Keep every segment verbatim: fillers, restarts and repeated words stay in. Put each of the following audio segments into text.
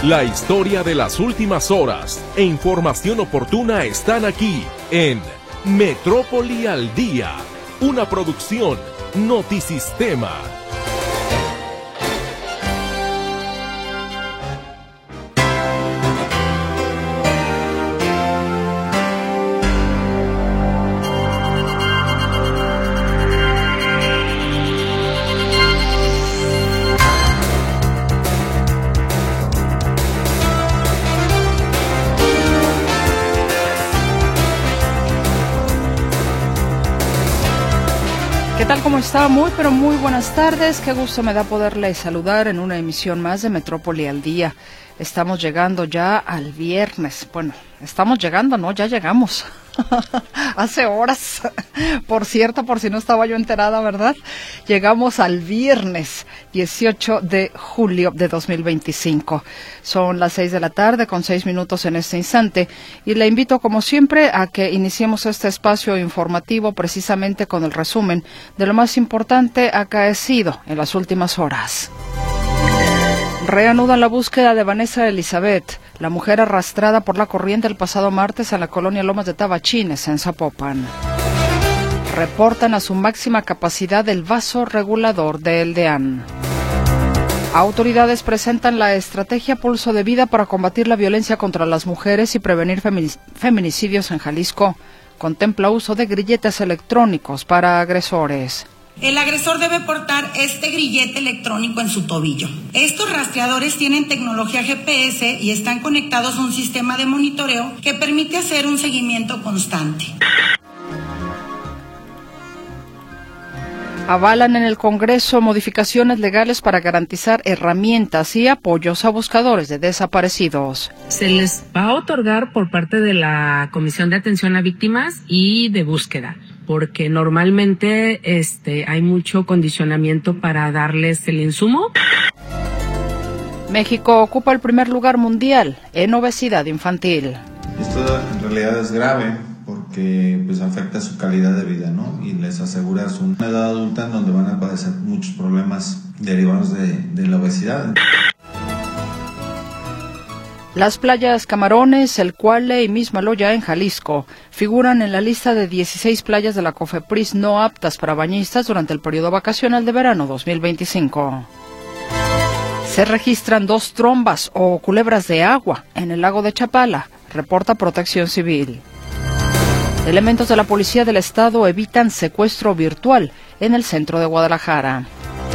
La historia de las últimas horas e información oportuna están aquí en Metrópoli al Día, una producción Notisistema. ¿Qué tal? ¿Cómo está? Muy, pero muy buenas tardes. Qué gusto me da poderle saludar en una emisión más de Metrópoli al Día. Estamos llegando ya al viernes. Bueno, estamos llegando, ¿no? Ya llegamos. Hace horas. Por cierto, por si no estaba yo enterada, ¿verdad? Llegamos al viernes dieciocho de julio de dos mil veinticinco. Son las seis de la tarde con seis minutos en este instante. Y le invito, como siempre, a que iniciemos este espacio informativo precisamente con el resumen de lo más importante acaecido en las últimas horas. Reanudan la búsqueda de Vanessa Elizabeth, la mujer arrastrada por la corriente el pasado martes en la colonia Lomas de Tabachines, en Zapopan. Reportan a su máxima capacidad el vaso regulador de Eldean. Autoridades presentan la estrategia Pulso de Vida para combatir la violencia contra las mujeres y prevenir feminicidios en Jalisco. Contempla uso de grilletes electrónicos para agresores. El agresor debe portar este grillete electrónico en su tobillo. Estos rastreadores tienen tecnología G P S y están conectados a un sistema de monitoreo que permite hacer un seguimiento constante. Avalan en el Congreso modificaciones legales para garantizar herramientas y apoyos a buscadores de desaparecidos. Se les va a otorgar por parte de la Comisión de Atención a Víctimas y de Búsqueda, porque normalmente este hay mucho condicionamiento para darles el insumo. México ocupa el primer lugar mundial en obesidad infantil. Esto en realidad es grave porque pues afecta su calidad de vida, ¿no? Y les asegura su una edad adulta en donde van a padecer muchos problemas derivados de, de la obesidad. Las playas Camarones, El Cuale y Mismaloya en Jalisco figuran en la lista de dieciséis playas de la COFEPRIS no aptas para bañistas durante el periodo vacacional de verano dos mil veinticinco. Se registran dos trombas o culebras de agua en el lago de Chapala, reporta Protección Civil. Elementos de la Policía del Estado evitan secuestro virtual en el centro de Guadalajara.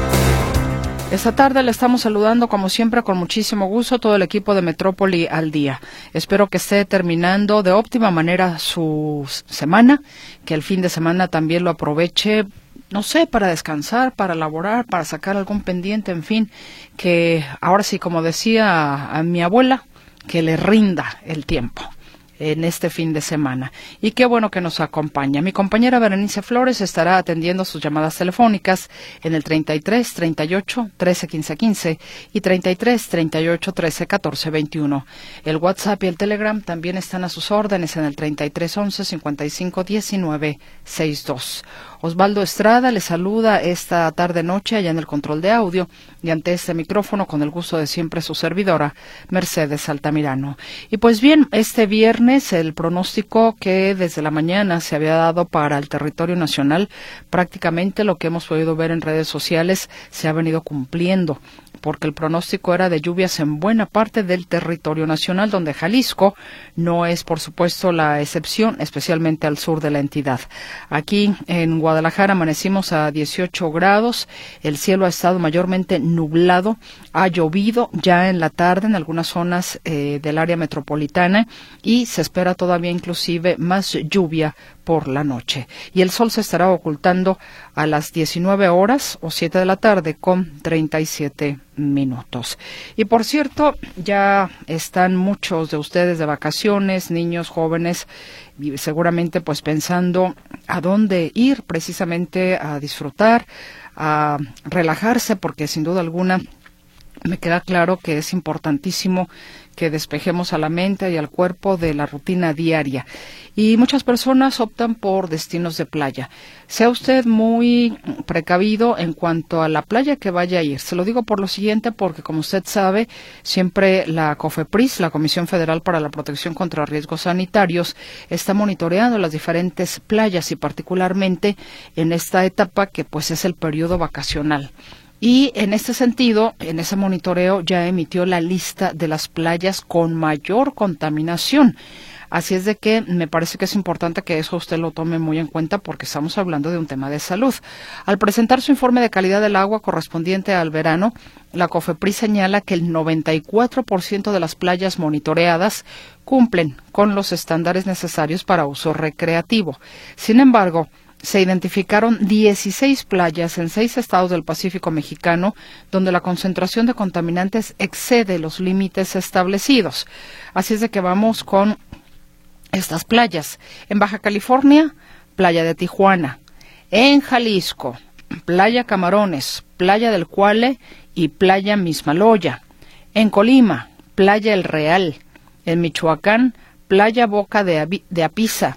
Esta tarde le estamos saludando, como siempre, con muchísimo gusto todo el equipo de Metrópoli al Día. Espero que esté terminando de óptima manera su semana, que el fin de semana también lo aproveche, no sé, para descansar, para laborar, para sacar algún pendiente, en fin, que ahora sí, como decía a, a mi abuela, que le rinda el tiempo en este fin de semana. Y qué bueno que nos acompaña. Mi compañera Berenice Flores estará atendiendo sus llamadas telefónicas en el treinta y tres, treinta y ocho, trece, quince, quince y treinta y tres, treinta y ocho, trece, catorce, veintiuno. El WhatsApp y el Telegram también están a sus órdenes en el treinta y tres, once, cincuenta y cinco, diecinueve, sesenta y dos. Osvaldo Estrada le saluda esta tarde-noche allá en el control de audio y ante este micrófono, con el gusto de siempre, su servidora, Mercedes Altamirano. Y pues bien, este viernes el pronóstico que desde la mañana se había dado para el territorio nacional, prácticamente lo que hemos podido ver en redes sociales se ha venido cumpliendo, porque el pronóstico era de lluvias en buena parte del territorio nacional, donde Jalisco no es, por supuesto, la excepción, especialmente al sur de la entidad. Aquí en Guadalajara amanecimos a dieciocho grados, el cielo ha estado mayormente nublado, ha llovido ya en la tarde en algunas zonas eh, del área metropolitana y se espera todavía inclusive más lluvia por la noche. Y el sol se estará ocultando a las diecinueve horas o siete de la tarde con treinta y siete minutos. Y por cierto, ya están muchos de ustedes de vacaciones, niños, jóvenes, y seguramente pues pensando a dónde ir precisamente a disfrutar, a relajarse, porque sin duda alguna me queda claro que es importantísimo que despejemos a la mente y al cuerpo de la rutina diaria. Y muchas personas optan por destinos de playa. Sea usted muy precavido en cuanto a la playa que vaya a ir. Se lo digo por lo siguiente, porque como usted sabe, siempre la COFEPRIS, la Comisión Federal para la Protección contra Riesgos Sanitarios, está monitoreando las diferentes playas y particularmente en esta etapa que pues es el periodo vacacional. Y en este sentido, en ese monitoreo ya emitió la lista de las playas con mayor contaminación. Así es de que me parece que es importante que eso usted lo tome muy en cuenta porque estamos hablando de un tema de salud. Al presentar su informe de calidad del agua correspondiente al verano, la COFEPRIS señala que el noventa y cuatro por ciento de las playas monitoreadas cumplen con los estándares necesarios para uso recreativo. Sin embargo, se identificaron dieciséis playas en seis estados del Pacífico mexicano donde la concentración de contaminantes excede los límites establecidos. Así es de que vamos con estas playas. En Baja California, Playa de Tijuana. En Jalisco, Playa Camarones, Playa del Cuale y Playa Mismaloya. En Colima, Playa El Real. En Michoacán, Playa Boca de, Avi- de Apisa.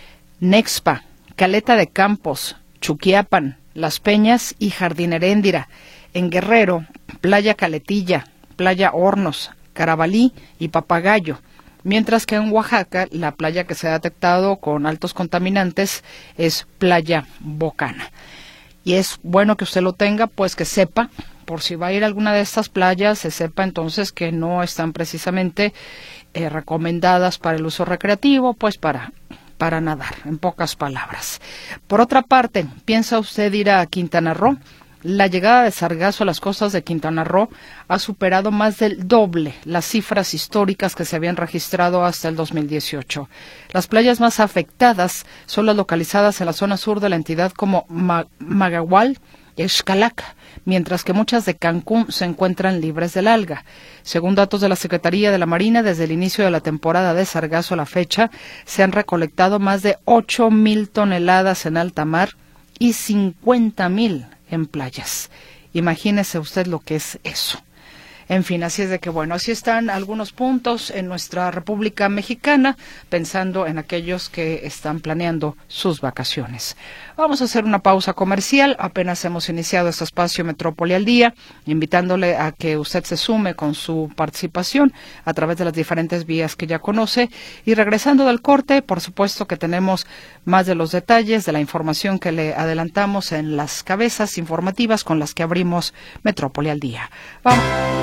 Nexpa, Caleta de Campos, Chuquiapan, Las Peñas y Jardín Heréndira. En Guerrero, Playa Caletilla, Playa Hornos, Carabalí y Papagayo. Mientras que en Oaxaca, la playa que se ha detectado con altos contaminantes es Playa Bocana. Y es bueno que usted lo tenga, pues que sepa, por si va a ir a alguna de estas playas, se sepa entonces que no están precisamente eh, recomendadas para el uso recreativo, pues para... para nadar, en pocas palabras. Por otra parte, ¿piensa usted ir a Quintana Roo? La llegada de sargazo a las costas de Quintana Roo ha superado más del doble las cifras históricas que se habían registrado hasta el dos mil dieciocho. Las playas más afectadas son las localizadas en la zona sur de la entidad como Ma- Magahual y Xcalac, mientras que muchas de Cancún se encuentran libres del alga. Según datos de la Secretaría de la Marina, desde el inicio de la temporada de sargazo a la fecha, se han recolectado más de ocho mil toneladas en alta mar y cincuenta mil en playas. Imagínese usted lo que es eso. En fin, así es de que, bueno, así están algunos puntos en nuestra República Mexicana, pensando en aquellos que están planeando sus vacaciones. Vamos a hacer una pausa comercial, apenas hemos iniciado este espacio Metrópoli al Día, invitándole a que usted se sume con su participación a través de las diferentes vías que ya conoce. Y regresando del corte, por supuesto que tenemos más de los detalles de la información que le adelantamos en las cabezas informativas con las que abrimos Metrópoli al Día. Vamos.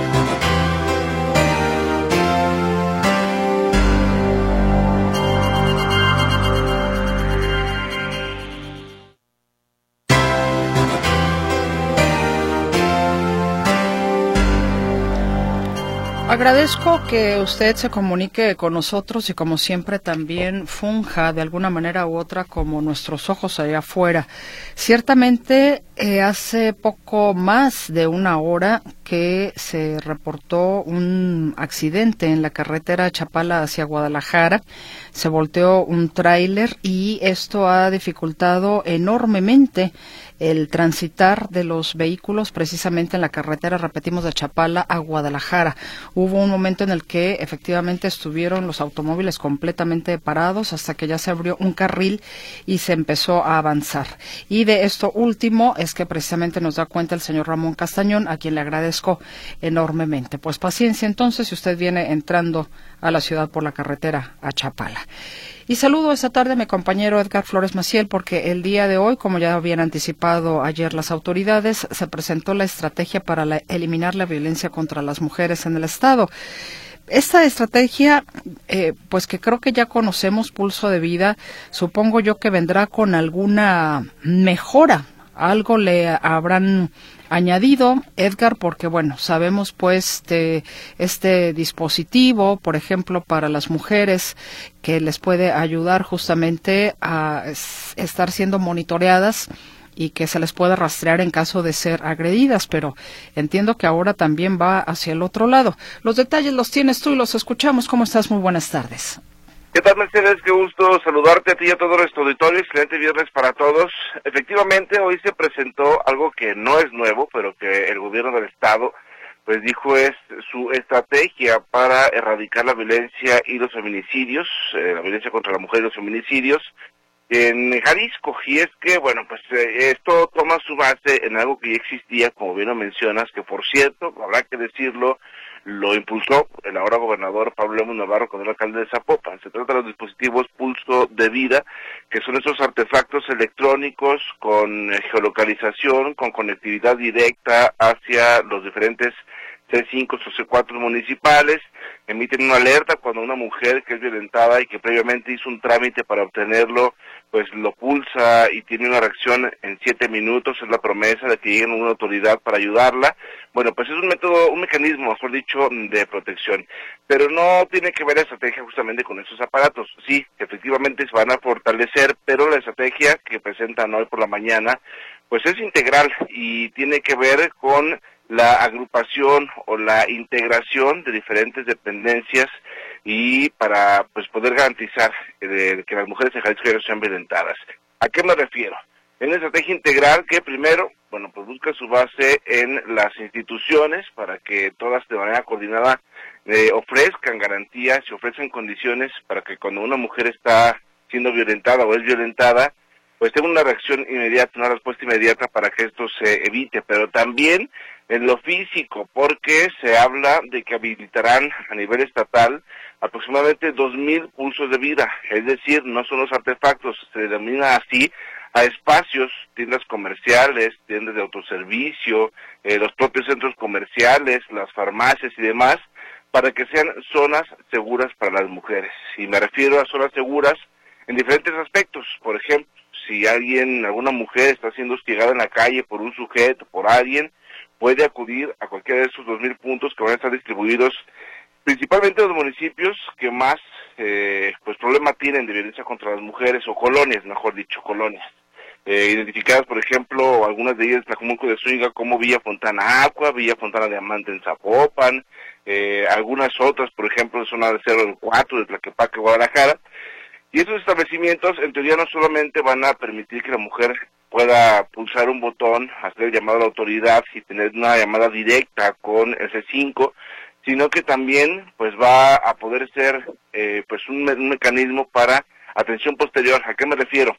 Agradezco que usted se comunique con nosotros y como siempre también funja de alguna manera u otra como nuestros ojos allá afuera. Ciertamente eh, hace poco más de una hora que se reportó un accidente en la carretera Chapala hacia Guadalajara. Se volteó un tráiler y esto ha dificultado enormemente el transitar de los vehículos precisamente en la carretera, repetimos, de Chapala a Guadalajara. Hubo un momento en el que efectivamente estuvieron los automóviles completamente parados hasta que ya se abrió un carril y se empezó a avanzar. Y de esto último es que precisamente nos da cuenta el señor Ramón Castañón, a quien le agradezco enormemente. Pues paciencia entonces si usted viene entrando a la ciudad por la carretera a Chapala. Y saludo esta tarde a mi compañero Edgar Flores Maciel porque el día de hoy, como ya habían anticipado ayer las autoridades, se presentó la estrategia para la, eliminar la violencia contra las mujeres en el Estado. Esta estrategia, eh, pues que creo que ya conocemos, Pulso de Vida, supongo yo que vendrá con alguna mejora. Algo le habrán añadido, Edgar, porque bueno, sabemos pues de este dispositivo, por ejemplo, para las mujeres, que les puede ayudar justamente a estar siendo monitoreadas y que se les pueda rastrear en caso de ser agredidas, pero entiendo que ahora también va hacia el otro lado. Los detalles los tienes tú y los escuchamos. ¿Cómo estás? Muy buenas tardes. ¿Qué tal, Mercedes? Qué gusto saludarte a ti y a todo nuestro auditorio. Excelente viernes para todos. Efectivamente, hoy se presentó algo que no es nuevo, pero que el gobierno del Estado pues dijo es su estrategia para erradicar la violencia y los feminicidios, eh, la violencia contra la mujer y los feminicidios en Jalisco. Y es que, bueno, pues eh, esto toma su base en algo que ya existía, como bien lo mencionas, que por cierto, habrá que decirlo, lo impulsó el ahora gobernador Pablo Lemus Navarro con el alcalde de Zapopan. Se trata de los dispositivos Pulso de Vida, que son esos artefactos electrónicos con geolocalización, con conectividad directa hacia los diferentes C cinco o C cuatro municipales, emiten una alerta cuando una mujer que es violentada y que previamente hizo un trámite para obtenerlo, pues lo pulsa y tiene una reacción en siete minutos, es la promesa de que llegue una autoridad para ayudarla. Bueno, pues es un método, un mecanismo, mejor dicho, de protección, pero no tiene que ver la estrategia justamente con esos aparatos. Sí, efectivamente se van a fortalecer, pero la estrategia que presentan hoy por la mañana, pues es integral y tiene que ver con la agrupación o la integración de diferentes dependencias y para pues poder garantizar eh, que las mujeres en Jalisco ya no sean violentadas. ¿A qué me refiero? Es una estrategia integral que primero, bueno, pues busca su base en las instituciones para que todas de manera coordinada eh, ofrezcan garantías y ofrezcan condiciones para que cuando una mujer está siendo violentada o es violentada, pues tenga una reacción inmediata, una respuesta inmediata para que esto se evite, pero también en lo físico, porque se habla de que habilitarán a nivel estatal aproximadamente dos mil pulsos de vida, es decir, no son los artefactos, se denomina así a espacios, tiendas comerciales, tiendas de autoservicio, eh, los propios centros comerciales, las farmacias y demás, para que sean zonas seguras para las mujeres. Y me refiero a zonas seguras en diferentes aspectos. Por ejemplo, si alguien, alguna mujer está siendo hostigada en la calle por un sujeto, por alguien, puede acudir a cualquiera de esos dos mil puntos que van a estar distribuidos principalmente en los municipios que más eh, pues problema tienen de violencia contra las mujeres, o colonias, mejor dicho, colonias. Eh, identificadas, por ejemplo, algunas de ellas, Tlajumulco de Zúñiga, como Villa Fontana Aqua, Villa Fontana Diamante en Zapopan, eh, algunas otras, por ejemplo, zona de Cerro cuatro, de Tlaquepaque, Guadalajara. Y esos establecimientos, en teoría, no solamente van a permitir que la mujer pueda pulsar un botón, hacer el llamado a la autoridad y tener una llamada directa con el C cinco, sino que también pues va a poder ser eh, pues un, me un mecanismo para atención posterior. ¿A qué me refiero?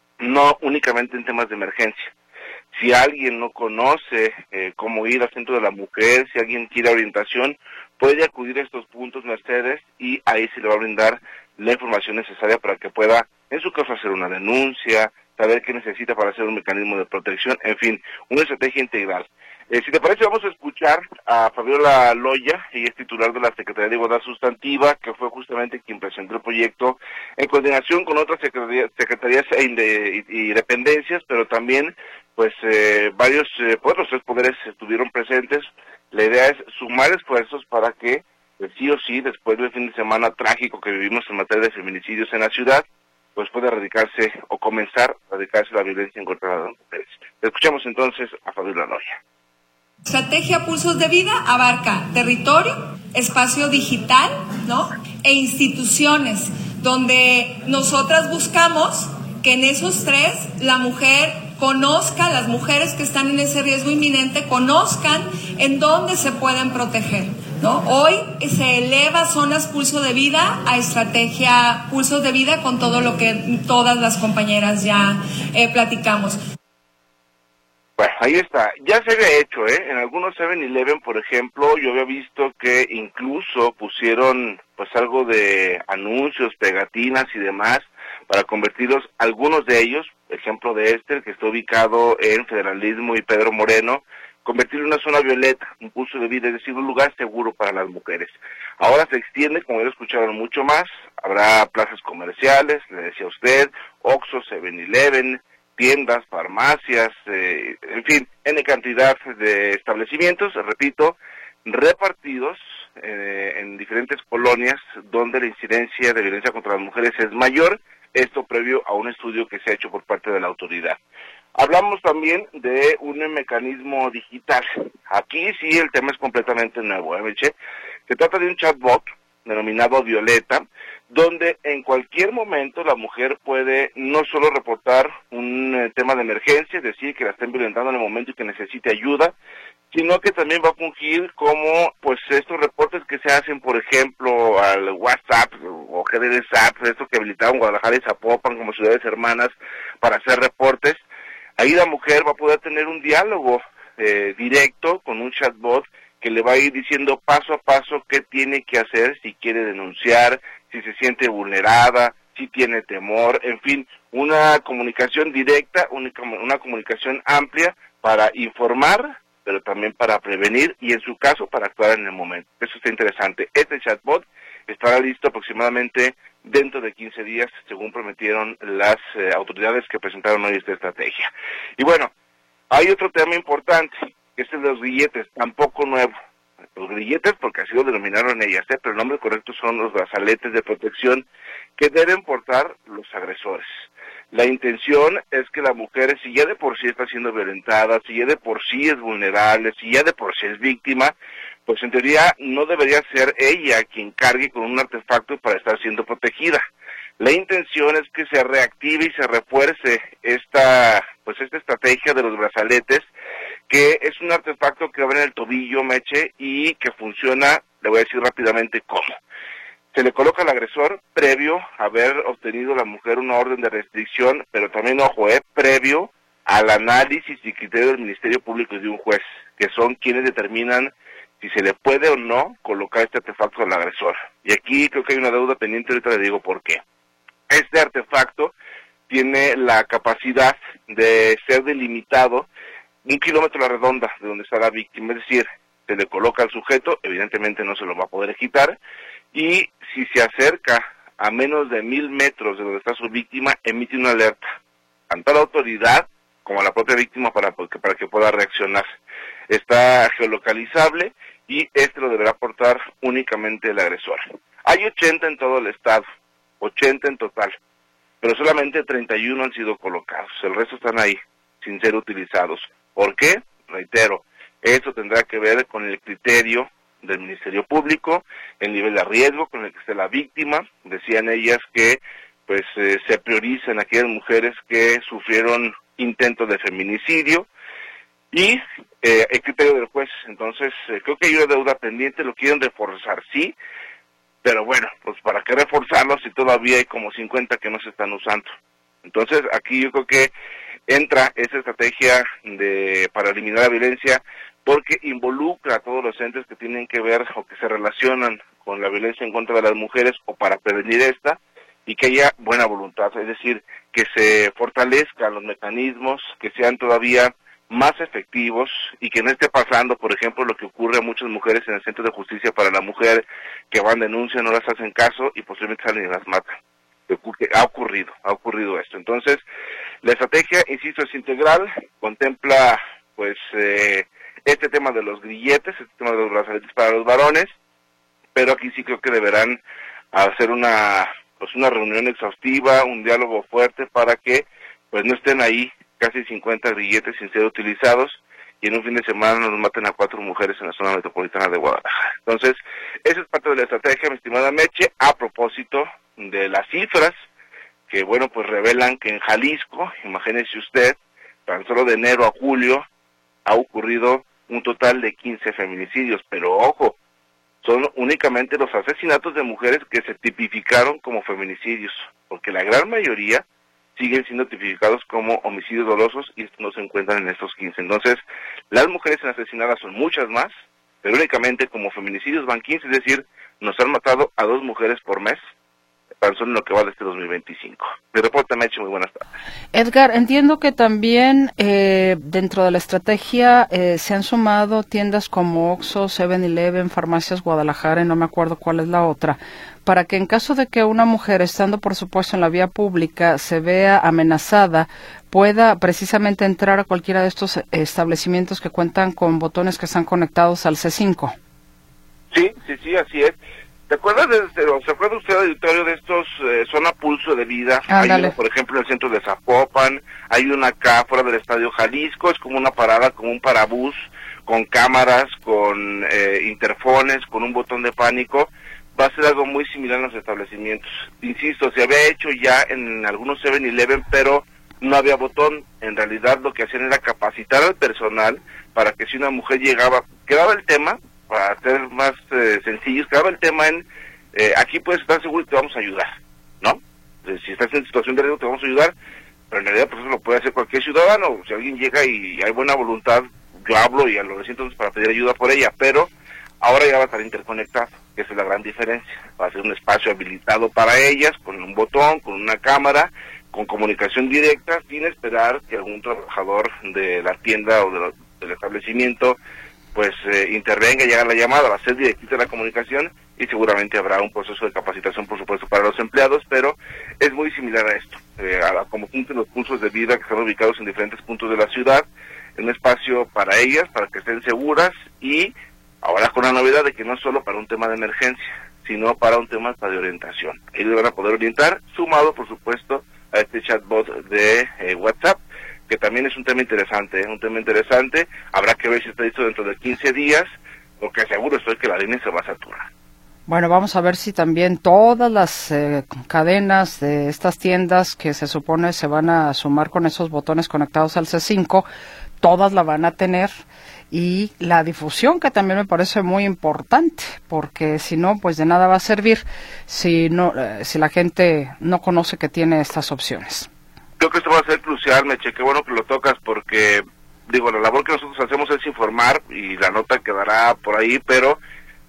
No únicamente en temas de emergencia. Si alguien no conoce eh, cómo ir al centro de la mujer, si alguien quiere orientación, puede acudir a estos puntos, Mercedes, y ahí se le va a brindar la información necesaria para que pueda, en su caso, hacer una denuncia, saber qué necesita para hacer un mecanismo de protección, en fin, una estrategia integral. Eh, si te parece, vamos a escuchar a Fabiola Loya, ella es titular de la Secretaría de Igualdad Sustantiva, que fue justamente quien presentó el proyecto en coordinación con otras secretarías, secretarías y, y dependencias, pero también pues eh, varios, eh, pues los tres poderes estuvieron presentes. La idea es sumar esfuerzos para que, pues, sí o sí, después del fin de semana trágico que vivimos en materia de feminicidios en la ciudad, pues pueda erradicarse o comenzar a erradicarse la violencia en contra de las mujeres. Escuchamos entonces a Fabiola Loya. Estrategia Pulsos de Vida abarca territorio, espacio digital, ¿no? E instituciones, donde nosotras buscamos que en esos tres la mujer conozca, las mujeres que están en ese riesgo inminente, conozcan en dónde se pueden proteger, ¿no? Hoy se eleva zonas Pulso de Vida a estrategia Pulsos de Vida con todo lo que todas las compañeras ya eh, platicamos. Bueno, ahí está. Ya se había hecho, ¿eh? En algunos seven eleven, por ejemplo, yo había visto que incluso pusieron pues algo de anuncios, pegatinas y demás para convertirlos, algunos de ellos, ejemplo de este, que está ubicado en Federalismo y Pedro Moreno, convertirlo en una zona violeta, un pulso de vida, es decir, un lugar seguro para las mujeres. Ahora se extiende, como ya escucharon, mucho más. Habrá plazas comerciales, le decía usted, Oxxo, seven eleven, tiendas, farmacias, eh, en fin, N cantidad de establecimientos, repito, repartidos eh, en diferentes colonias donde la incidencia de violencia contra las mujeres es mayor, esto previo a un estudio que se ha hecho por parte de la autoridad. Hablamos también de un mecanismo digital. Aquí sí el tema es completamente nuevo, ¿eh, Meche? Se trata de un chatbot denominado Violeta, donde en cualquier momento la mujer puede no solo reportar un eh, tema de emergencia, es decir, que la estén violentando en el momento y que necesite ayuda, sino que también va a fungir como pues estos reportes que se hacen, por ejemplo, al WhatsApp o G D S A P, esto que habilitaron Guadalajara y Zapopan como ciudades hermanas para hacer reportes. Ahí la mujer va a poder tener un diálogo eh, directo con un chatbot que le va a ir diciendo paso a paso qué tiene que hacer, si quiere denunciar, si se siente vulnerada, si tiene temor, en fin, una comunicación directa, una, una comunicación amplia para informar, pero también para prevenir y en su caso para actuar en el momento. Eso está interesante. Este chatbot estará listo aproximadamente dentro de quince días, según prometieron las eh, autoridades que presentaron hoy esta estrategia. Y bueno, hay otro tema importante, que es el de los grilletes, tampoco nuevo. Los grilletes, porque así lo denominaron ellas, ¿eh? Pero el nombre correcto son los brazaletes de protección que deben portar los agresores. La intención es que la mujer, si ya de por sí está siendo violentada, si ya de por sí es vulnerable, si ya de por sí es víctima, pues en teoría no debería ser ella quien cargue con un artefacto para estar siendo protegida. La intención es que se reactive y se refuerce esta, pues esta estrategia de los brazaletes, que es un artefacto que abre en el tobillo, Meche, y que funciona, le voy a decir rápidamente cómo. Se le coloca al agresor previo a haber obtenido la mujer una orden de restricción, pero también, ojo, eh, previo al análisis y criterio del Ministerio Público y de un juez, que son quienes determinan si se le puede o no colocar este artefacto al agresor. Y aquí creo que hay una deuda pendiente, ahorita le digo por qué. Este artefacto tiene la capacidad de ser delimitado un kilómetro a la redonda de donde está la víctima, es decir, se le coloca al sujeto, evidentemente no se lo va a poder quitar, y si se acerca a menos de mil metros de donde está su víctima, emite una alerta, tanto a la autoridad como a la propia víctima para, para que pueda reaccionar. Está geolocalizable y este lo deberá portar únicamente el agresor. Hay ochenta en todo el estado, ochenta en total, pero solamente treinta y uno han sido colocados, el resto están ahí, sin ser utilizados. ¿Por qué? Reitero, eso tendrá que ver con el criterio del Ministerio Público, el nivel de riesgo con el que esté la víctima. Decían ellas que pues eh, se priorizan aquellas mujeres que sufrieron intentos de feminicidio y eh, el criterio del juez. Entonces, eh, creo que hay una deuda pendiente, lo quieren reforzar, sí, pero bueno, pues para qué reforzarlo si todavía hay como cincuenta que no se están usando. Entonces, aquí yo creo que entra esa estrategia de para eliminar la violencia porque involucra a todos los entes que tienen que ver o que se relacionan con la violencia en contra de las mujeres o para prevenir esta y que haya buena voluntad, es decir, que se fortalezcan los mecanismos, que sean todavía más efectivos y que no esté pasando, por ejemplo, lo que ocurre a muchas mujeres en el Centro de Justicia para la Mujer que van, denuncian, no las hacen caso y posiblemente salen y las matan. Ha ocurrido, ha ocurrido esto. Entonces, la estrategia, insisto, es integral, contempla pues eh, este tema de los grilletes, este tema de los brazaletes para los varones, pero aquí sí creo que deberán hacer una pues una reunión exhaustiva, un diálogo fuerte para que pues no estén ahí casi cincuenta grilletes sin ser utilizados y en un fin de semana nos maten a cuatro mujeres en la zona metropolitana de Guadalajara. Entonces, esa es parte de la estrategia, mi estimada Meche, a propósito de las cifras que, bueno, pues revelan que en Jalisco, imagínese usted, tan solo de enero a julio ha ocurrido un total de quince feminicidios, pero ojo, son únicamente los asesinatos de mujeres que se tipificaron como feminicidios, porque la gran mayoría siguen siendo tipificados como homicidios dolosos y estos no se encuentran en estos quince. Entonces, las mujeres asesinadas son muchas más, pero únicamente como feminicidios van quince, es decir, nos han matado a dos mujeres por mes, tan solo en lo que va de este dos mil veinticinco. Mi reporte, Meche, muy buenas tardes. Edgar, entiendo que también eh, dentro de la estrategia eh, se han sumado tiendas como Oxxo, seven eleven, Farmacias Guadalajara, y no me acuerdo cuál es la otra, para que en caso de que una mujer, estando por supuesto en la vía pública, se vea amenazada, pueda precisamente entrar a cualquiera de estos establecimientos que cuentan con botones que están conectados al C cinco. Sí, sí, sí, así es. ¿Se acuerda, de, ¿Se acuerda usted, auditorio, de estos eh, zona pulso de vida? Ah, hay dale. uno, por ejemplo, en el centro de Zapopan, hay una acá fuera del Estadio Jalisco, es como una parada, como un parabús, con cámaras, con eh, interfones, con un botón de pánico. Va a ser algo muy similar en los establecimientos. Insisto, se había hecho ya en algunos seven eleven, pero no había botón. En realidad lo que hacían era capacitar al personal para que si una mujer llegaba, quedaba el tema, para ser más eh, sencillos, quedaba el tema en, eh, aquí puedes estar seguro y te vamos a ayudar, ¿no? Entonces, si estás en situación de riesgo te vamos a ayudar, pero en realidad pues eso lo puede hacer cualquier ciudadano. Si alguien llega y hay buena voluntad, yo hablo y a lo siento para pedir ayuda por ella, pero ahora ya va a estar interconectado, que esa es la gran diferencia. Va a ser un espacio habilitado para ellas, con un botón, con una cámara, con comunicación directa, sin esperar que algún trabajador de la tienda o de lo, del establecimiento pues eh, intervenga y haga la llamada. Va a ser directita la comunicación y seguramente habrá un proceso de capacitación, por supuesto, para los empleados, pero es muy similar a esto, eh, a, a como cumplen los pulsos de vida que están ubicados en diferentes puntos de la ciudad, en un espacio para ellas, para que estén seguras, y ahora con la novedad de que no es solo para un tema de emergencia, sino para un tema de orientación. Ellos van a poder orientar, sumado, por supuesto, a este chatbot de eh, WhatsApp, que también es un tema interesante, ¿eh? un tema interesante. Habrá que ver si está listo dentro de quince días, porque seguro estoy que la línea se va a saturar. Bueno, vamos a ver si también todas las eh, cadenas de estas tiendas que se supone se van a sumar con esos botones conectados al C cinco, todas la van a tener, y la difusión, que también me parece muy importante, porque si no, pues de nada va a servir si no, eh, si la gente no conoce que tiene estas opciones. Creo que esto va a ser crucial, Meche, qué bueno que lo tocas, porque, digo, la labor que nosotros hacemos es informar, y la nota quedará por ahí, pero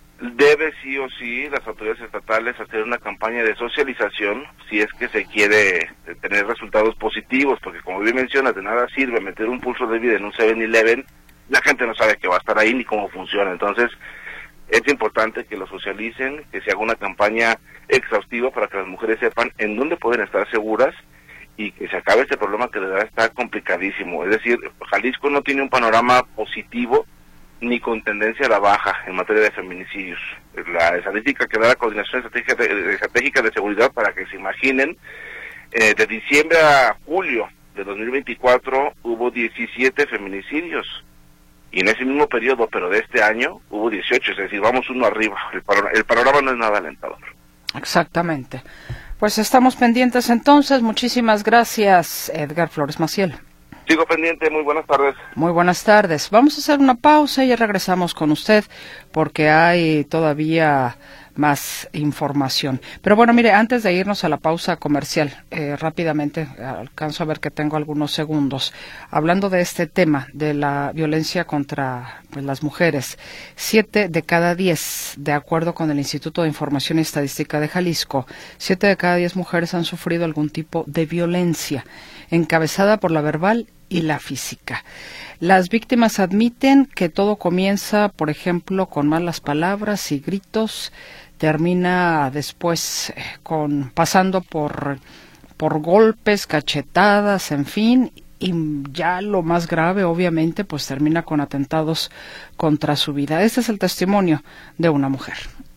debe sí o sí las autoridades estatales hacer una campaña de socialización si es que se quiere tener resultados positivos, porque como bien mencionas, de nada sirve meter un pulso de vida en un seven eleven, la gente no sabe que va a estar ahí ni cómo funciona. Entonces es importante que lo socialicen, que se haga una campaña exhaustiva para que las mujeres sepan en dónde pueden estar seguras y que se acabe este problema que de verdad está complicadísimo. Es decir, Jalisco no tiene un panorama positivo ni con tendencia a la baja en materia de feminicidios. La estadística que da la Coordinación Estratégica de, Estratégica de Seguridad, para que se imaginen, eh, de diciembre a julio de dos mil veinticuatro hubo diecisiete feminicidios, y en ese mismo periodo, pero de este año, hubo dieciocho, es decir, vamos uno arriba. El panorama, el panorama no es nada alentador. Exactamente. Pues estamos pendientes entonces. Muchísimas gracias, Edgar Flores Maciel. Sigo pendiente, muy buenas tardes. Muy buenas tardes. Vamos a hacer una pausa y ya regresamos con usted, porque hay todavía más información. Pero bueno, mire, antes de irnos a la pausa comercial, eh, rápidamente, alcanzo a ver que tengo algunos segundos, hablando de este tema de la violencia contra pues, las mujeres. Siete de cada diez, de acuerdo con el Instituto de Información y Estadística de Jalisco, siete de cada diez mujeres han sufrido algún tipo de violencia, encabezada por la verbal y la física. Las víctimas admiten que todo comienza, por ejemplo, con malas palabras y gritos, termina después eh, con pasando por por golpes, cachetadas, en fin, y ya lo más grave, obviamente, pues termina con atentados contra su vida. Este es el testimonio de una mujer.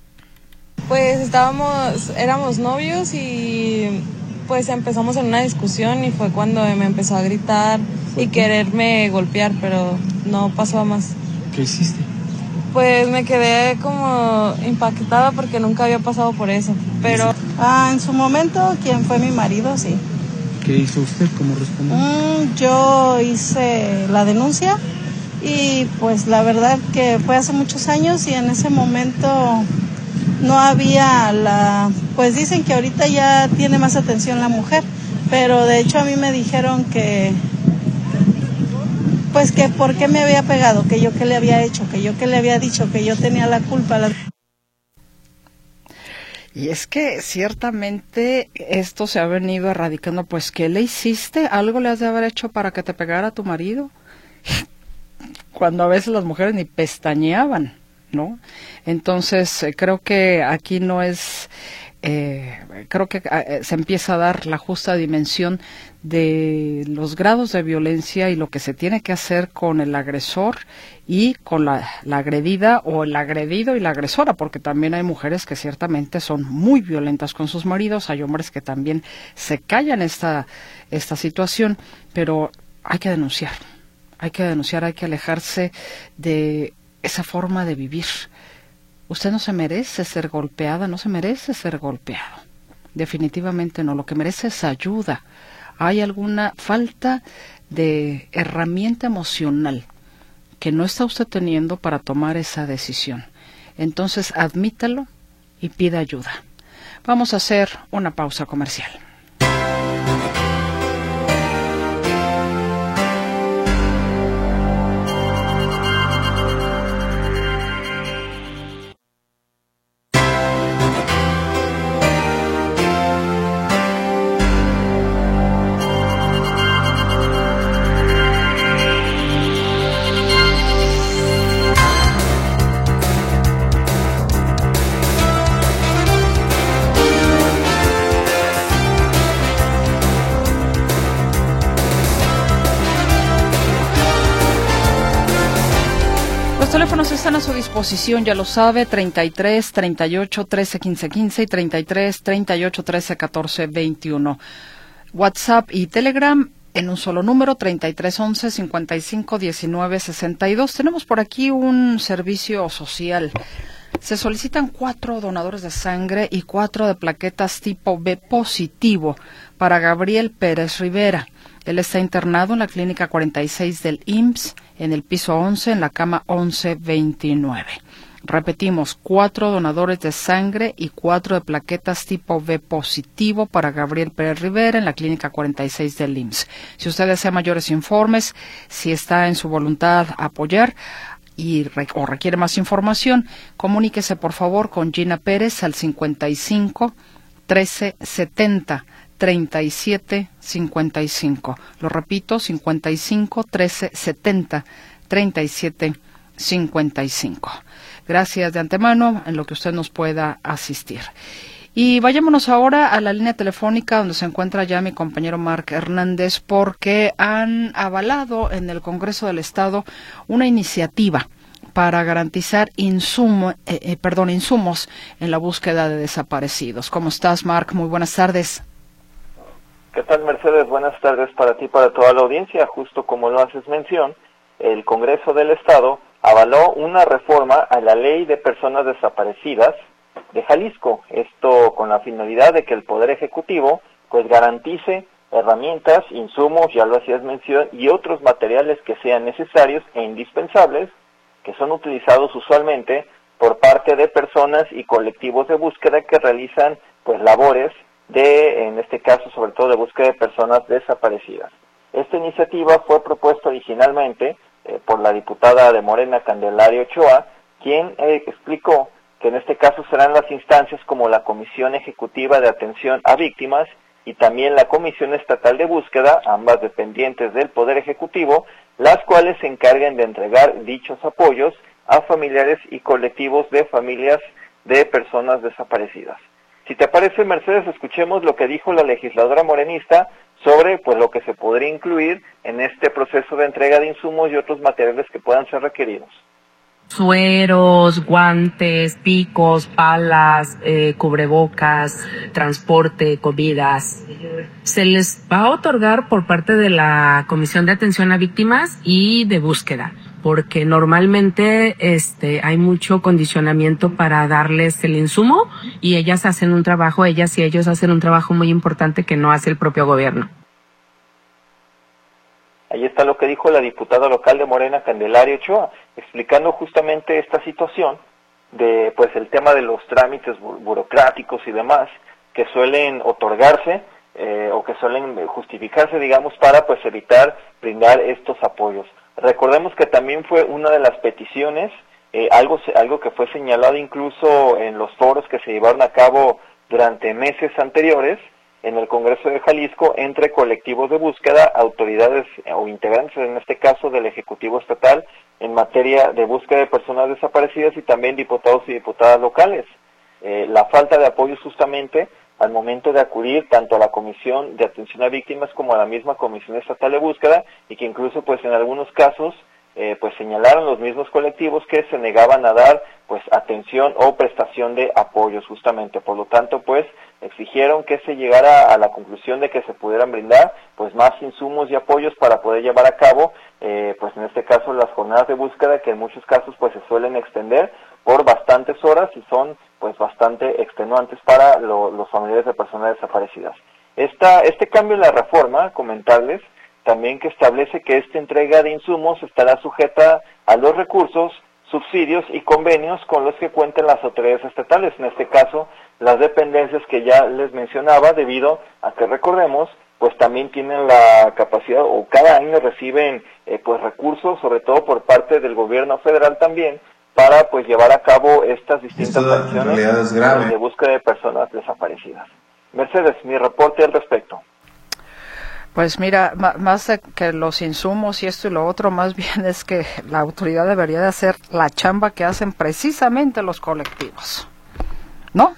Pues estábamos, éramos novios y pues empezamos en una discusión y fue cuando me empezó a gritar y quererme golpear, pero no pasó a más. ¿Qué hiciste? Pues me quedé como impactada porque nunca había pasado por eso, pero... Ah, en su momento, quien fue mi marido, sí. ¿Qué hizo usted? ¿Cómo respondió? Mm, yo hice la denuncia y pues la verdad que fue hace muchos años y en ese momento no había la... Pues dicen que ahorita ya tiene más atención la mujer, pero de hecho a mí me dijeron que... Pues que por qué me había pegado, que yo qué le había hecho, que yo qué le había dicho, que yo tenía la culpa. La... Y es que ciertamente esto se ha venido erradicando. Pues, ¿qué le hiciste? ¿Algo le has de haber hecho para que te pegara tu marido? Cuando a veces las mujeres ni pestañeaban, ¿no? Entonces, eh, creo que aquí no es... Eh, creo que eh, se empieza a dar la justa dimensión de los grados de violencia y lo que se tiene que hacer con el agresor y con la, la agredida, o el agredido y la agresora, porque también hay mujeres que ciertamente son muy violentas con sus maridos, hay hombres que también se callan esta, esta situación, pero hay que denunciar, hay que denunciar, hay que alejarse de esa forma de vivir. Usted no se merece ser golpeada, no se merece ser golpeado. Definitivamente no. Lo que merece es ayuda. hay alguna falta de herramienta emocional que no está usted teniendo para tomar esa decisión. Entonces, admítalo y pida ayuda. Vamos a hacer una pausa comercial. Los teléfonos están a su disposición, ya lo sabe, treinta y tres, treinta y ocho, trece, quince, quince y treinta y tres, treinta y ocho, trece, catorce, veintiuno. WhatsApp y Telegram en un solo número, treinta y tres, once, cincuenta y cinco, diecinueve, sesenta y dos. Tenemos por aquí un servicio social. Se solicitan cuatro donadores de sangre y cuatro de plaquetas tipo B positivo para Gabriel Pérez Rivera. Él está internado en la clínica cuarenta y seis del I M S S, en el piso once, en la cama once veintinueve. Repetimos, cuatro donadores de sangre y cuatro de plaquetas tipo B positivo para Gabriel Pérez Rivera en la clínica cuarenta y seis del I M S S. Si usted desea mayores informes, si está en su voluntad apoyar y re o requiere más información, comuníquese por favor con Gina Pérez al cincuenta y cinco, trece, setenta, treinta y siete, cincuenta y cinco. Lo repito, cincuenta y cinco, trece, setenta, treinta y siete, cincuenta y cinco. Gracias de antemano en lo que usted nos pueda asistir. Y vayámonos ahora a la línea telefónica donde se encuentra ya mi compañero Marc Hernández, porque han avalado en el Congreso del Estado una iniciativa para garantizar insumo, eh, eh, perdón, insumos en la búsqueda de desaparecidos. ¿Cómo estás, Marc? Muy buenas tardes. ¿Qué tal, Mercedes? Buenas tardes para ti y para toda la audiencia. Justo como lo haces mención, el Congreso del Estado avaló una reforma a la Ley de Personas Desaparecidas de Jalisco. Esto con la finalidad de que el Poder Ejecutivo pues garantice herramientas, insumos, ya lo hacías mención, y otros materiales que sean necesarios e indispensables, que son utilizados usualmente por parte de personas y colectivos de búsqueda que realizan pues labores de, en este caso, sobre todo de búsqueda de personas desaparecidas. Esta iniciativa fue propuesta originalmente eh, por la diputada de Morena, Candelaria Ochoa, quien eh, explicó que en este caso serán las instancias como la Comisión Ejecutiva de Atención a Víctimas y también la Comisión Estatal de Búsqueda, ambas dependientes del Poder Ejecutivo, las cuales se encarguen de entregar dichos apoyos a familiares y colectivos de familias de personas desaparecidas. Si te parece, Mercedes, escuchemos lo que dijo la legisladora morenista sobre pues lo que se podría incluir en este proceso de entrega de insumos y otros materiales que puedan ser requeridos. Sueros, guantes, picos, palas, eh, cubrebocas, transporte, comidas. Se les va a otorgar por parte de la Comisión de Atención a Víctimas y de Búsqueda, porque normalmente este hay mucho condicionamiento para darles el insumo y ellas hacen un trabajo, ellas y ellos hacen un trabajo muy importante que no hace el propio gobierno. Ahí está lo que dijo la diputada local de Morena, Candelaria Ochoa, explicando justamente esta situación de pues el tema de los trámites bu burocráticos y demás que suelen otorgarse eh, o que suelen justificarse, digamos, para pues evitar brindar estos apoyos. Recordemos que también fue una de las peticiones, eh, algo, algo que fue señalado incluso en los foros que se llevaron a cabo durante meses anteriores en el Congreso de Jalisco entre colectivos de búsqueda, autoridades o integrantes, en este caso del Ejecutivo Estatal, en materia de búsqueda de personas desaparecidas y también diputados y diputadas locales. Eh, la falta de apoyo justamente al momento de acudir tanto a la Comisión de Atención a Víctimas como a la misma Comisión Estatal de Búsqueda y que incluso pues en algunos casos eh, pues señalaron los mismos colectivos que se negaban a dar pues atención o prestación de apoyos justamente. Por lo tanto pues exigieron que se llegara a la conclusión de que se pudieran brindar pues más insumos y apoyos para poder llevar a cabo eh, pues en este caso las jornadas de búsqueda que en muchos casos pues se suelen extender por bastantes horas y son pues bastante extenuantes para lo, los familiares de personas desaparecidas. Esta, este cambio en la reforma, comentarles, también que establece que esta entrega de insumos estará sujeta a los recursos, subsidios y convenios con los que cuenten las autoridades estatales, en este caso las dependencias que ya les mencionaba, debido a que recordemos, pues también tienen la capacidad o cada año reciben eh, pues recursos, sobre todo por parte del gobierno federal también, para pues llevar a cabo estas distintas acciones de búsqueda de personas desaparecidas. Mercedes, mi reporte al respecto. Pues mira, más que los insumos y esto y lo otro, más bien es que la autoridad debería de hacer la chamba que hacen precisamente los colectivos, ¿no?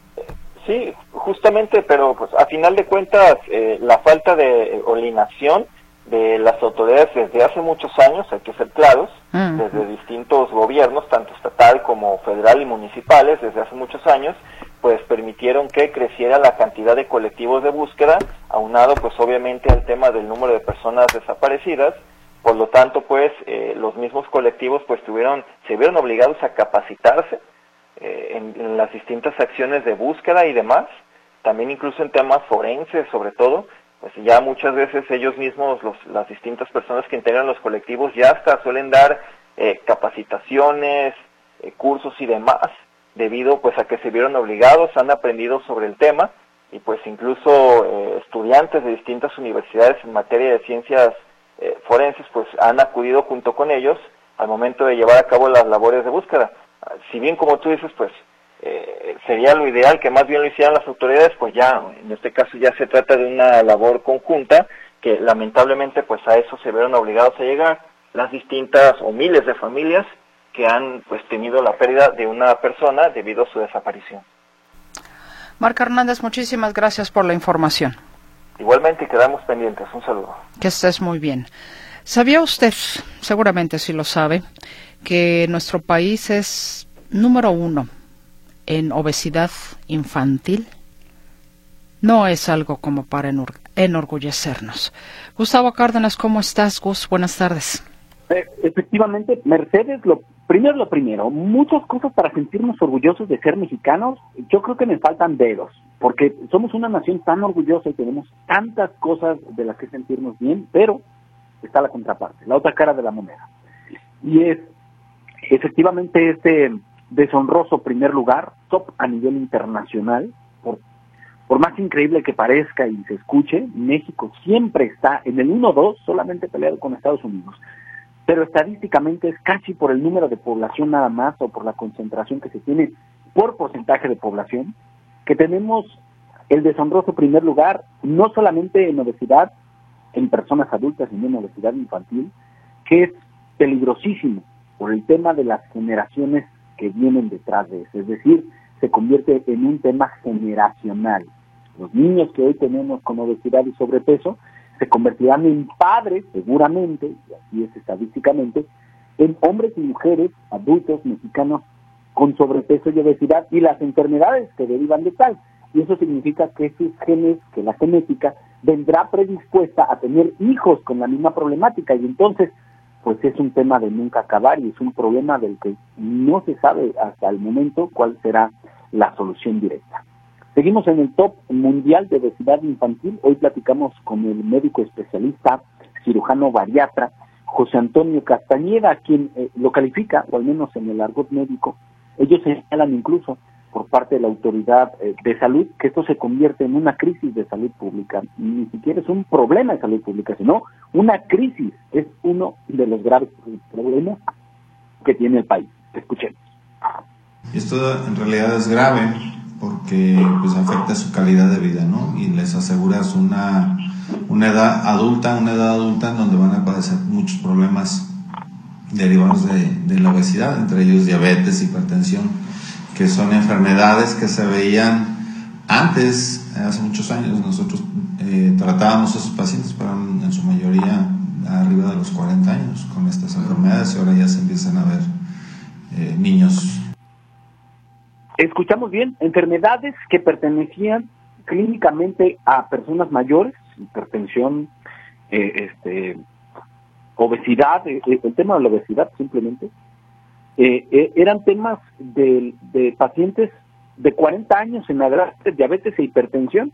Sí, justamente, pero pues a final de cuentas eh, la falta de o la inacción de las autoridades desde hace muchos años, hay que ser claros, uh-huh. desde distintos gobiernos, tanto estatal como federal y municipales, desde hace muchos años, pues permitieron que creciera la cantidad de colectivos de búsqueda, aunado pues obviamente al tema del número de personas desaparecidas. Por lo tanto, pues eh, los mismos colectivos pues tuvieron, se vieron obligados a capacitarse eh, en, en las distintas acciones de búsqueda y demás, también incluso en temas forenses sobre todo, pues ya muchas veces ellos mismos, los, las distintas personas que integran los colectivos ya hasta suelen dar eh, capacitaciones, eh, cursos y demás, debido pues a que se vieron obligados, han aprendido sobre el tema, y pues incluso eh, estudiantes de distintas universidades en materia de ciencias eh, forenses pues han acudido junto con ellos al momento de llevar a cabo las labores de búsqueda. Si bien, como tú dices, pues eh, sería lo ideal que más bien lo hicieran las autoridades, pues ya, en este caso ya se trata de una labor conjunta, que lamentablemente pues a eso se vieron obligados a llegar las distintas o miles de familias que han pues tenido la pérdida de una persona debido a su desaparición. Marc Hernández, muchísimas gracias por la información. Igualmente, quedamos pendientes. Un saludo. Que estés muy bien. ¿Sabía usted, seguramente sí lo sabe, que nuestro país es número uno en obesidad infantil? No es algo como para enor- enorgullecernos. Gustavo Cárdenas, ¿cómo estás, Gus? Buenas tardes. Eh, efectivamente, Mercedes, lo primero lo primero, muchas cosas para sentirnos orgullosos de ser mexicanos. Yo creo que me faltan dedos, porque somos una nación tan orgullosa y tenemos tantas cosas de las que sentirnos bien, pero está la contraparte, la otra cara de la moneda. Y es efectivamente este deshonroso primer lugar, top a nivel internacional. Por, por más increíble que parezca y se escuche, México siempre está en el uno dos, solamente peleado con Estados Unidos. Pero estadísticamente es casi por el número de población nada más, o por la concentración que se tiene por porcentaje de población, que tenemos el deshonroso primer lugar, no solamente en obesidad en personas adultas, sino en obesidad infantil, que es peligrosísimo por el tema de las generaciones que vienen detrás de eso. Es decir, se convierte en un tema generacional. Los niños que hoy tenemos con obesidad y sobrepeso se convertirán en padres, seguramente, y así es estadísticamente, en hombres y mujeres adultos mexicanos con sobrepeso y obesidad y las enfermedades que derivan de tal. Y eso significa que sus genes, que la genética, vendrá predispuesta a tener hijos con la misma problemática, y entonces, pues es un tema de nunca acabar, y es un problema del que no se sabe hasta el momento cuál será la solución directa. Seguimos en el top mundial de obesidad infantil. Hoy platicamos con el médico especialista, cirujano bariatra, José Antonio Castañeda, quien eh, lo califica, o al menos en el argot médico, ellos señalan incluso por parte de la autoridad eh, de salud que esto se convierte en una crisis de salud pública. Ni siquiera es un problema de salud pública, sino una crisis. Es uno de los graves problemas que tiene el país. Escuchemos. Esto en realidad es grave, porque pues afecta su calidad de vida, ¿no? Y les aseguras una, una edad adulta, una edad adulta en donde van a padecer muchos problemas derivados de, de la obesidad, entre ellos diabetes, hipertensión, que son enfermedades que se veían antes, hace muchos años. Nosotros eh, tratábamos a esos pacientes, pero en su mayoría arriba de los cuarenta años con estas enfermedades, y ahora ya se empiezan a ver eh, niños. Escuchamos bien, enfermedades que pertenecían clínicamente a personas mayores, hipertensión, eh, este, obesidad, eh, el tema de la obesidad simplemente, eh, eh, eran temas de, de pacientes de cuarenta años en adelante, diabetes e hipertensión,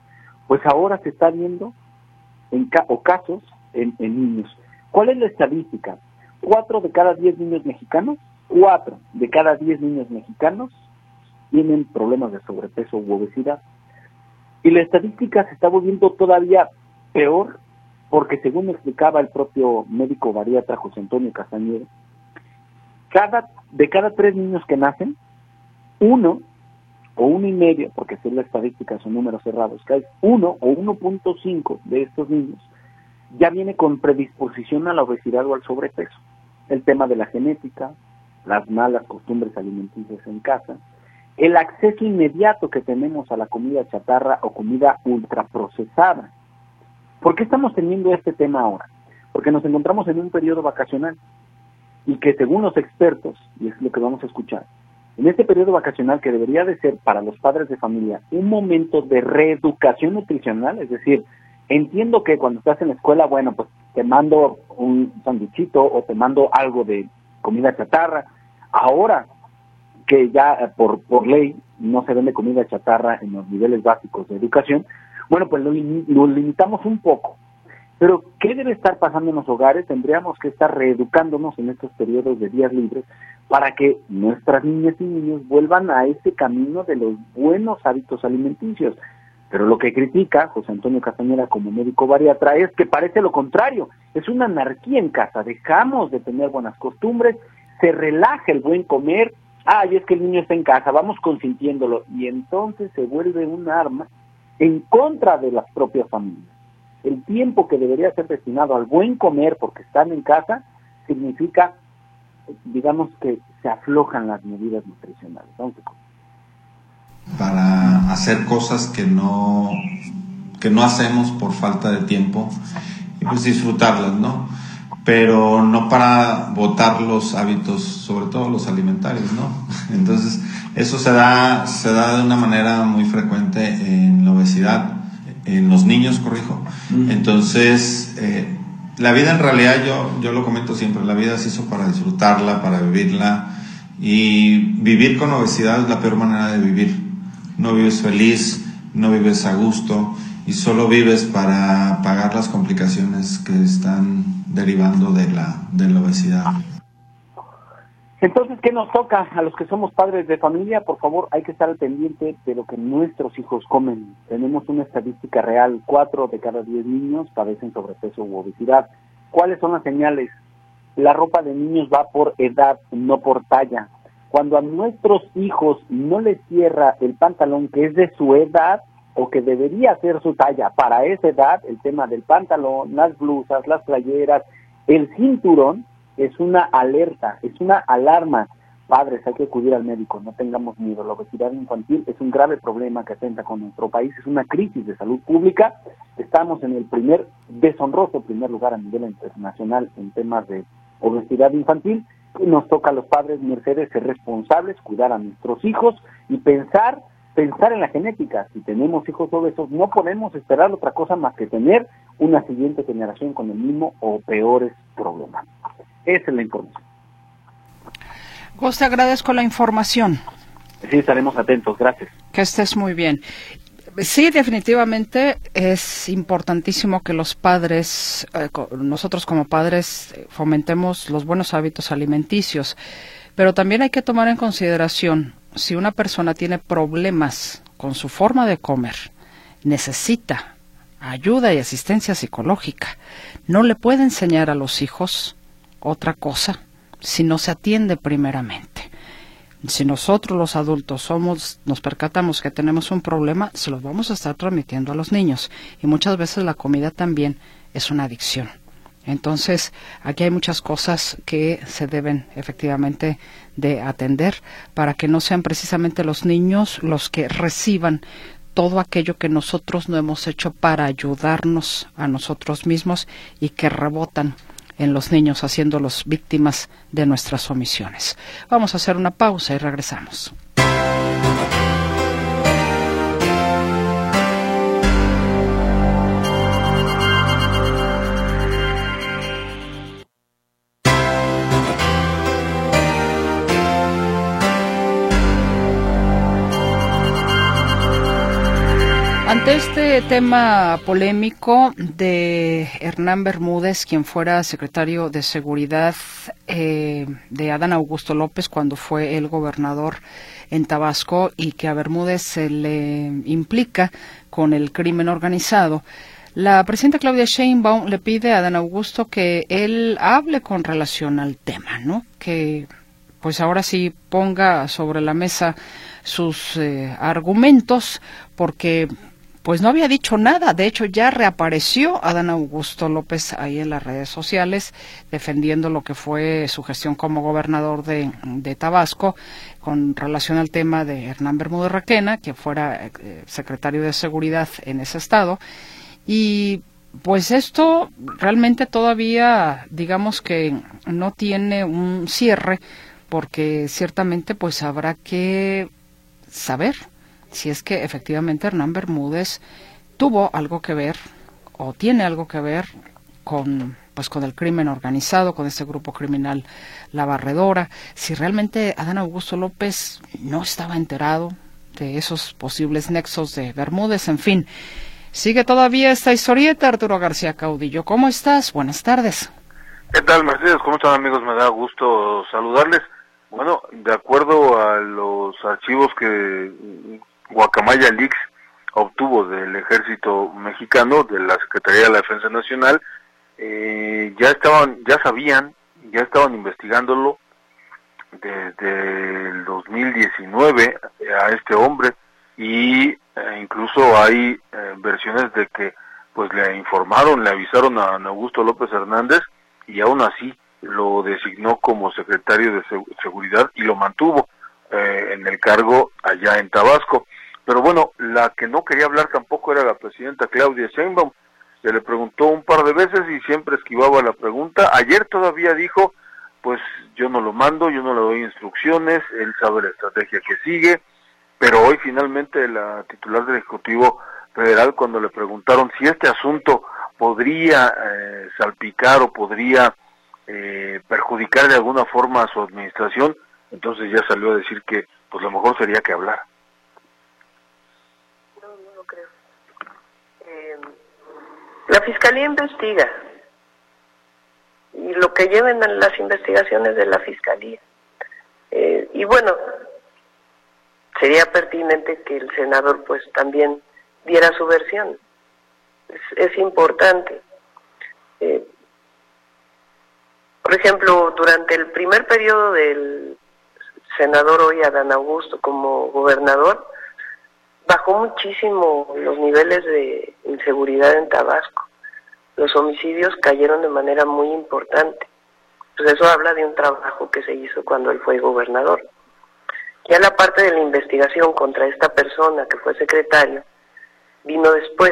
pues ahora se está viendo en ca- o casos en, en niños. ¿Cuál es la estadística? Cuatro de cada diez niños mexicanos, cuatro de cada diez niños mexicanos tienen problemas de sobrepeso u obesidad. Y la estadística se está volviendo todavía peor porque, según explicaba el propio médico bariatra José Antonio Castañeda, cada, de cada tres niños que nacen, uno o uno y medio, porque si es la estadística son números cerrados, que hay uno o uno punto cinco de estos niños ya viene con predisposición a la obesidad o al sobrepeso. El tema de la genética, las malas costumbres alimenticias en casa, el acceso inmediato que tenemos a la comida chatarra o comida ultraprocesada. ¿Por qué estamos teniendo este tema ahora? Porque nos encontramos en un periodo vacacional y que, según los expertos, y es lo que vamos a escuchar, en este periodo vacacional, que debería de ser para los padres de familia un momento de reeducación nutricional, es decir, entiendo que cuando estás en la escuela, bueno, pues te mando un sanduichito o te mando algo de comida chatarra. Ahora que ya por por ley no se vende comida chatarra en los niveles básicos de educación, bueno, pues lo, lo limitamos un poco. Pero, ¿qué debe estar pasando en los hogares? Tendríamos que estar reeducándonos en estos periodos de días libres para que nuestras niñas y niños vuelvan a ese camino de los buenos hábitos alimenticios. Pero lo que critica José Antonio Castañeda como médico bariatra es que parece lo contrario, es una anarquía en casa, dejamos de tener buenas costumbres, se relaja el buen comer, ay, es que el niño está en casa, vamos consintiéndolo, y entonces se vuelve un arma en contra de las propias familias. El tiempo que debería ser destinado al buen comer porque están en casa significa, digamos, que se aflojan las medidas nutricionales. Vamos a para hacer cosas que no que no hacemos por falta de tiempo y pues disfrutarlas, ¿no? Pero no para botar los hábitos, sobre todo los alimentarios, ¿no? Entonces, eso se da se da de una manera muy frecuente en la obesidad, en los niños, corrijo. Entonces, eh, la vida en realidad, yo yo lo comento siempre, la vida se hizo para disfrutarla, para vivirla, y vivir con obesidad es la peor manera de vivir. No vives feliz, no vives a gusto y solo vives para pagar las complicaciones que están derivando de la, de la obesidad. Entonces, ¿qué nos toca a los que somos padres de familia? Por favor, hay que estar al pendiente de lo que nuestros hijos comen. Tenemos una estadística real, cuatro de cada diez niños padecen sobrepeso u obesidad. ¿Cuáles son las señales? La ropa de niños va por edad, no por talla. Cuando a nuestros hijos no les cierra el pantalón que es de su edad o que debería ser su talla para esa edad, el tema del pantalón, las blusas, las playeras, el cinturón, es una alerta, es una alarma. Padres, hay que acudir al médico, no tengamos miedo. La obesidad infantil es un grave problema que atenta con nuestro país, es una crisis de salud pública. Estamos en el primer, deshonroso primer lugar a nivel internacional en temas de obesidad infantil. Y nos toca a los padres, Mercedes, ser responsables, cuidar a nuestros hijos y pensar, pensar en la genética. Si tenemos hijos obesos, no podemos esperar otra cosa más que tener una siguiente generación con el mismo o peores problemas. Esa es la información. Pues te agradezco la información. Sí, estaremos atentos. Gracias. Que estés muy bien. Sí, definitivamente es importantísimo que los padres, eh, nosotros como padres, fomentemos los buenos hábitos alimenticios, pero también hay que tomar en consideración si una persona tiene problemas con su forma de comer, necesita ayuda y asistencia psicológica. No le puede enseñar a los hijos otra cosa si no se atiende primeramente. Si nosotros los adultos somos, nos percatamos que tenemos un problema, se los vamos a estar transmitiendo a los niños. Y muchas veces la comida también es una adicción. Entonces, aquí hay muchas cosas que se deben efectivamente de atender para que no sean precisamente los niños los que reciban todo aquello que nosotros no hemos hecho para ayudarnos a nosotros mismos y que rebotan en los niños, haciéndolos víctimas de nuestras omisiones. Vamos a hacer una pausa y regresamos. Ante este tema polémico de Hernán Bermúdez, quien fuera secretario de Seguridad eh, de Adán Augusto López cuando fue el gobernador en Tabasco, y que a Bermúdez se le implica con el crimen organizado, la presidenta Claudia Sheinbaum le pide a Adán Augusto que él hable con relación al tema, ¿no? Que pues ahora sí ponga sobre la mesa sus eh, argumentos, porque pues no había dicho nada. De hecho, ya reapareció Adán Augusto López ahí en las redes sociales defendiendo lo que fue su gestión como gobernador de, de Tabasco con relación al tema de Hernán Bermúdez Requena, que fuera eh, secretario de Seguridad en ese estado. Y pues esto realmente todavía, digamos que no tiene un cierre, porque ciertamente pues habrá que saber si es que efectivamente Hernán Bermúdez tuvo algo que ver o tiene algo que ver con pues con el crimen organizado, con este grupo criminal La Barredora, si realmente Adán Augusto López no estaba enterado de esos posibles nexos de Bermúdez. En fin, sigue todavía esta historieta. Arturo García Caudillo, ¿cómo estás? Buenas tardes. ¿Qué tal, Mercedes? ¿Cómo están, amigos? Me da gusto saludarles. Bueno, de acuerdo a los archivos que Guacamaya Leaks obtuvo del Ejército Mexicano, de la Secretaría de la Defensa Nacional, eh, ya estaban, ya sabían, ya estaban investigándolo desde el dos mil diecinueve a este hombre, y eh, incluso hay eh, versiones de que pues le informaron, le avisaron a Augusto López Hernández, y aún así lo designó como secretario de Seguridad y lo mantuvo eh, en el cargo allá en Tabasco. Pero bueno, la que no quería hablar tampoco era la presidenta Claudia Sheinbaum. Se le preguntó un par de veces y siempre esquivaba la pregunta. Ayer todavía dijo, pues yo no lo mando, yo no le doy instrucciones, él sabe la estrategia que sigue. Pero hoy finalmente la titular del Ejecutivo Federal, cuando le preguntaron si este asunto podría eh, salpicar o podría eh, perjudicar de alguna forma a su administración, entonces ya salió a decir que pues lo mejor sería que hablara. No, no lo creo. Eh, la Fiscalía investiga, y lo que lleven a las investigaciones de la Fiscalía. Eh, y bueno, sería pertinente que el senador pues también diera su versión. Es, es importante. Eh, por ejemplo, durante el primer periodo del senador hoy Adán Augusto como gobernador, bajó muchísimo los niveles de inseguridad en Tabasco. Los homicidios cayeron de manera muy importante. Pues eso habla de un trabajo que se hizo cuando él fue gobernador. Ya la parte de la investigación contra esta persona que fue secretario vino después.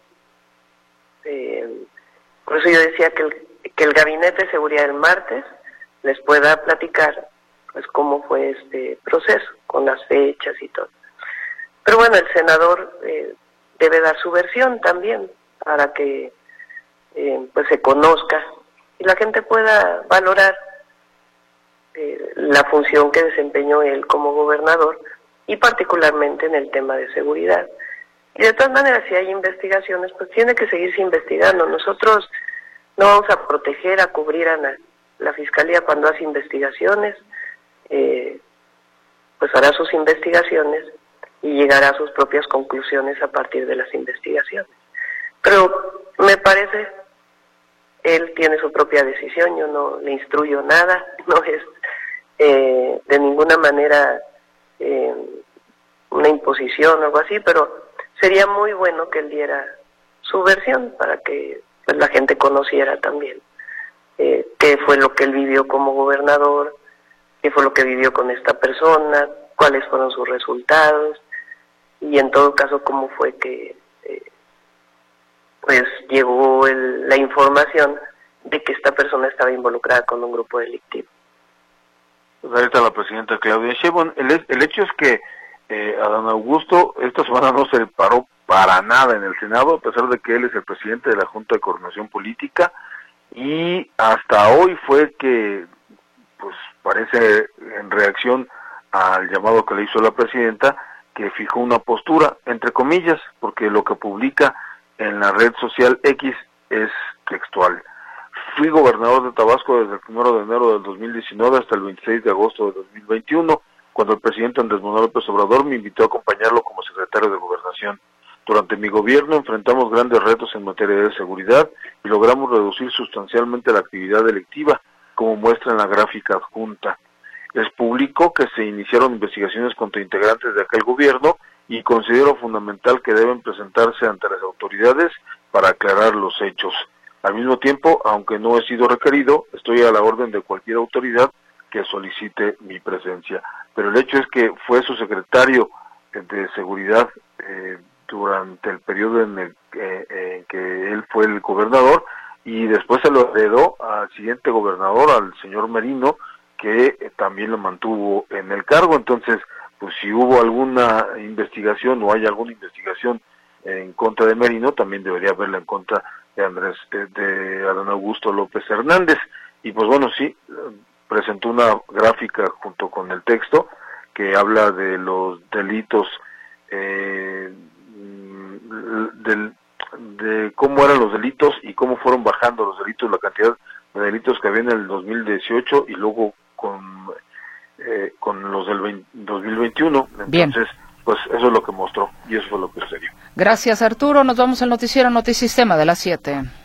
Eh, por eso yo decía que el, que el Gabinete de Seguridad del martes les pueda platicar pues cómo fue este proceso, con las fechas y todo. Pero bueno, el senador eh, debe dar su versión también para que eh, pues se conozca y la gente pueda valorar eh, la función que desempeñó él como gobernador y particularmente en el tema de seguridad. Y de todas maneras, si hay investigaciones, pues tiene que seguirse investigando. Nosotros no vamos a proteger, a cubrir a la, la Fiscalía cuando hace investigaciones, eh, pues hará sus investigaciones y llegará a sus propias conclusiones a partir de las investigaciones. Pero me parece, él tiene su propia decisión, yo no le instruyo nada, no es eh, de ninguna manera eh, una imposición o algo así, pero sería muy bueno que él diera su versión para que pues, la gente conociera también eh, qué fue lo que él vivió como gobernador, qué fue lo que vivió con esta persona, cuáles fueron sus resultados y en todo caso cómo fue que eh, pues llegó el, la información de que esta persona estaba involucrada con un grupo delictivo. Pues ahí está la presidenta Claudia Sheinbaum. El, el hecho es que eh, Adán Augusto esta semana no se paró para nada en el Senado, a pesar de que él es el presidente de la Junta de Coordinación Política, y hasta hoy fue que, pues parece en reacción al llamado que le hizo la presidenta, que fijó una postura, entre comillas, porque lo que publica en la red social X es textual. Fui gobernador de Tabasco desde el primero de enero del dos mil diecinueve hasta el veintiséis de agosto de dos mil veintiuno, cuando el presidente Andrés Manuel López Obrador me invitó a acompañarlo como secretario de Gobernación. Durante mi gobierno enfrentamos grandes retos en materia de seguridad y logramos reducir sustancialmente la actividad delictiva, como muestra en la gráfica adjunta. Es público que se iniciaron investigaciones contra integrantes de aquel gobierno y considero fundamental que deben presentarse ante las autoridades para aclarar los hechos. Al mismo tiempo, aunque no he sido requerido, estoy a la orden de cualquier autoridad que solicite mi presencia. Pero el hecho es que fue su secretario de Seguridad eh, durante el periodo en el eh, eh, que él fue el gobernador, y después se lo heredó al siguiente gobernador, al señor Merino, que eh, también lo mantuvo en el cargo. Entonces, pues si hubo alguna investigación o hay alguna investigación en contra de Merino, también debería haberla en contra de Andrés, eh, de Adán Augusto López Hernández. Y pues bueno, sí, presentó una gráfica junto con el texto que habla de los delitos, eh, del, de cómo eran los delitos y cómo fueron bajando los delitos, la cantidad de delitos que había en el dos mil dieciocho y luego con eh, con los del dos mil veintiuno. Entonces, Bien. Pues eso es lo que mostró y eso fue lo que sucedió. Gracias, Arturo. Nos vamos al noticiero Notisistema de las siete.